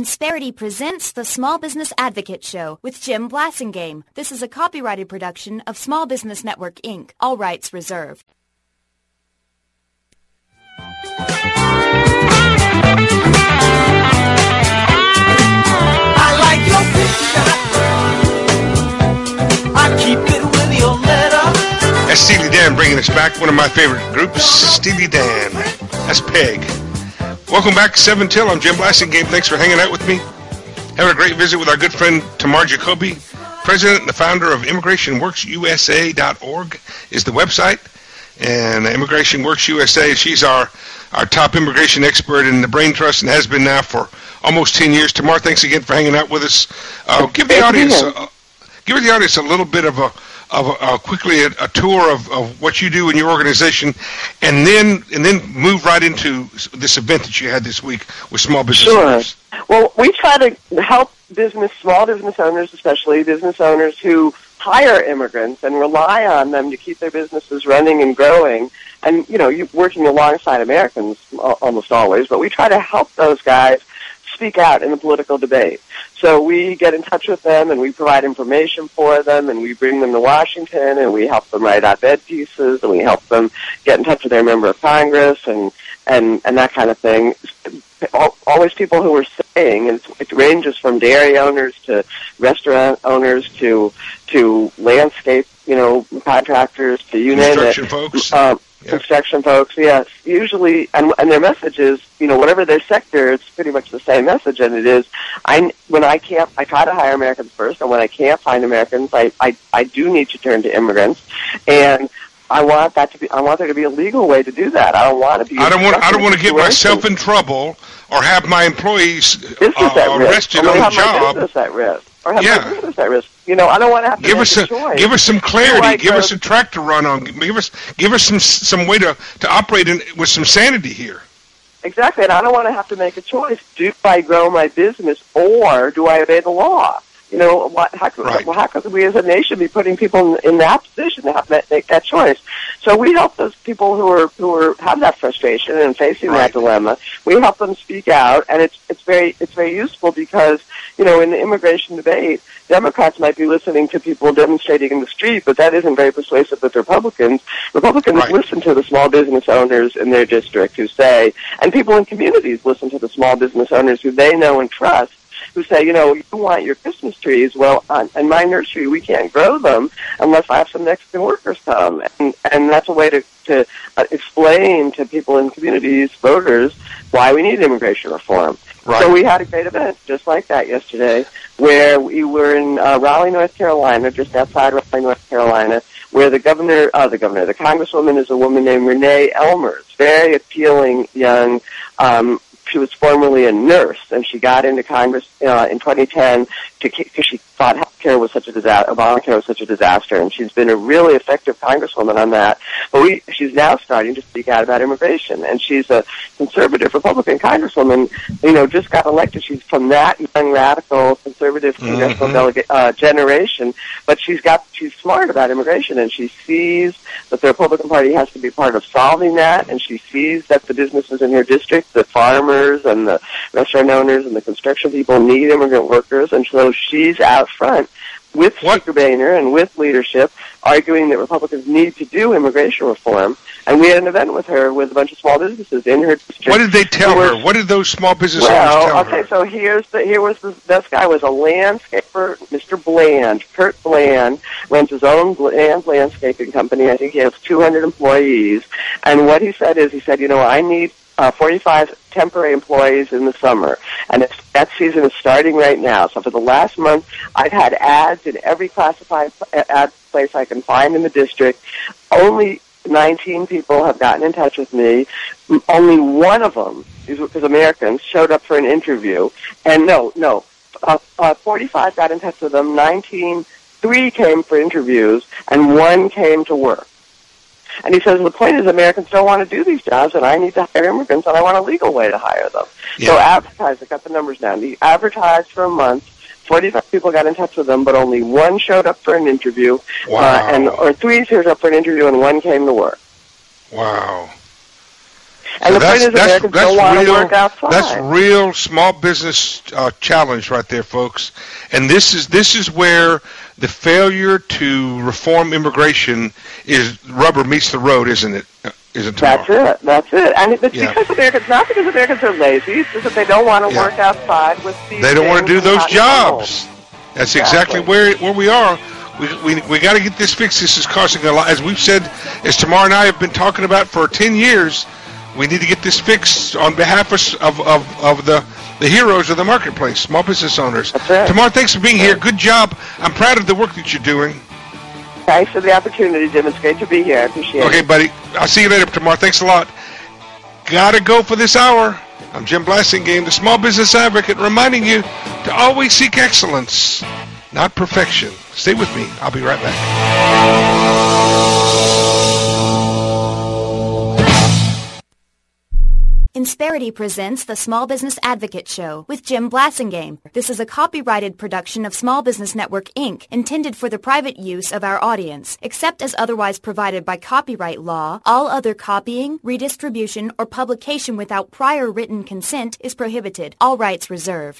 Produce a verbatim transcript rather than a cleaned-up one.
Insperity presents the Small Business Advocate Show with Jim Blasingame. This is a copyrighted production of Small Business Network, Incorporated. All rights reserved. I like your picture. I keep it with your letter. That's Steely Dan bringing us back. One of my favorite groups, Steely Dan. That's Peg. Welcome back, seven till. I'm Jim Blasingame. Thanks for hanging out with me. Having a great visit with our good friend Tamar Jacoby, president and the founder of Immigration Works U S A dot org is the website. And Immigration Works U S A, she's our, our top immigration expert in the Brain Trust and has been now for almost ten years. Tamar, thanks again for hanging out with us. Uh, give the audience, uh, give the audience a little bit of a of a, uh, quickly a, a tour of, of what you do in your organization, and then and then move right into this event that you had this week with small business sure. owners. Well, we try to help business, small business owners, especially business owners who hire immigrants and rely on them to keep their businesses running and growing. And, you know, you're working alongside Americans almost always, but we try to help those guys speak out in the political debate. So we get in touch with them, and we provide information for them, and we bring them to Washington, and we help them write op-ed pieces, and we help them get in touch with their member of Congress, and and, and that kind of thing. Always people who are saying, and it ranges from dairy owners to restaurant owners to to landscape, you know, contractors to you name it. Construction folks. Um, Yeah. Construction folks, yes. Usually, and, and their message is, you know, whatever their sector, it's pretty much the same message, and it is, I, when I can't, I try to hire Americans first, and when I can't find Americans, I, I, I do need to turn to immigrants, and I want that to be, I want there to be a legal way to do that. I don't want to be. I don't want. I don't want to get myself in trouble or have my employees business uh, at risk. arrested or on the have my job. business at risk. Or have Yeah. my business at risk. You know, I don't want to have to Give make us a a, choice. give us some Do clarity. I Give go- us a track to run on. Give us give us some some way to, to operate in, with some sanity here. Exactly, and I don't want to have to make a choice. Do I grow my business, or do I obey the law? You know, what, how, could, Right. well, how could we as a nation be putting people in, in that position to have to make that choice? So we help those people who are who are have that frustration and facing Right. that dilemma. We help them speak out, and it's it's very it's very useful because, you know, in the immigration debate, Democrats might be listening to people demonstrating in the street, but that isn't very persuasive with Republicans. Republicans Right. listen to the small business owners in their district who say, and people in communities listen to the small business owners who they know and trust, who say, you know, you want your Christmas trees. Well, on, in my nursery, we can't grow them unless I have some Mexican workers come. And, and that's a way to, to uh, explain to people in communities, voters, why we need immigration reform. Right. So we had a great event just like that yesterday where we were in uh, Raleigh, North Carolina, just outside Raleigh, North Carolina, where the governor, uh, the governor, the congresswoman is a woman named Renee Elmers, very appealing young um she was formerly a nurse, and she got into Congress uh, in twenty ten because she thought healthcare was such a disaster, Obamacare was such a disaster, and she's been a really effective congresswoman on that. But we, she's now starting to speak out about immigration, and she's a conservative Republican congresswoman. You know, just got elected. She's from that young radical conservative congressional Mm-hmm. delegate uh, generation, but she's got she's smart about immigration, and she sees that the Republican Party has to be part of solving that, and she sees that the businesses in her district, the farmers and the restaurant owners and the construction people need immigrant workers, and so she's out front with What? Speaker Boehner and with leadership arguing that Republicans need to do immigration reform. And we had an event with her with a bunch of small businesses in her district. What did they tell who her? were- What did those small business owners well, tell okay, her? so here's the, here was the, this guy was a landscaper, Mister Bland, Kurt Bland, runs his own Bland landscaping company. I think he has two hundred employees. And what he said is, he said, you know, I need uh, forty-five temporary employees in the summer, and it's, that season is starting right now. So for the last month, I've had ads in every classified ad place I can find in the district. Only nineteen people have gotten in touch with me. Only one of them, these were because Americans, showed up for an interview. And no, no, uh, uh, forty-five got in touch with them, nineteen, three came for interviews, and one came to work. And he says, the point is Americans don't want to do these jobs, and I need to hire immigrants, and I want a legal way to hire them. Yeah. So advertise, I got the numbers down. He advertised for a month. forty-five people got in touch with them, but only one showed up for an interview. Wow. Uh, and or three showed up for an interview, and one came to work. Wow. And So the that's, point is that's, Americans that's don't want real, to work outside. That's real small business uh, challenge right there, folks. And this is this is where the failure to reform immigration is rubber meets the road, isn't it? Isn't That's it. That's it. And it's Yeah. because Americans, not because Americans are lazy, it's just that they don't want to Yeah. work outside with these They don't want to things do and those not jobs. That's exactly Exactly. where where we are. We we we got to get this fixed. This is causing a lot. As we've said, as Tamar and I have been talking about for ten years, we need to get this fixed on behalf of of of, of the the heroes of the marketplace, small business owners. That's right. Tamar, thanks for being here. Good job. I'm proud of the work that you're doing. Thanks for the opportunity, Jim. It's great to be here. I appreciate Okay, it. buddy. I'll see you later, Tamar. Thanks a lot. Gotta go for this hour. I'm Jim Blasingame, the small business advocate, reminding you to always seek excellence, not perfection. Stay with me. I'll be right back. Insperity presents the Small Business Advocate Show with Jim Blasingame. This is a copyrighted production of Small Business Network, Incorporated, intended for the private use of our audience. Except as otherwise provided by copyright law, all other copying, redistribution, or publication without prior written consent is prohibited. All rights reserved.